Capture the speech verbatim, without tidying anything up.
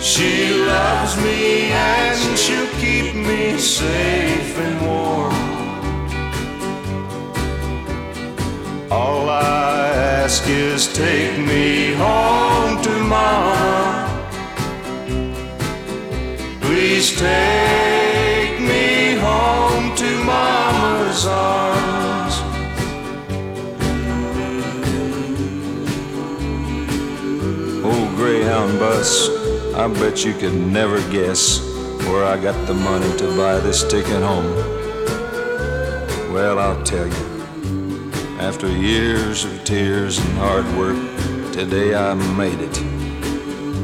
She loves me and she'll keep me safe and warm. All I ask is take me home to Mama. Please take me home to Mama's arms. Old Greyhound bus, I bet you could never guess where I got the money to buy this ticket home. Well, I'll tell you, after years of tears and hard work, today I made it.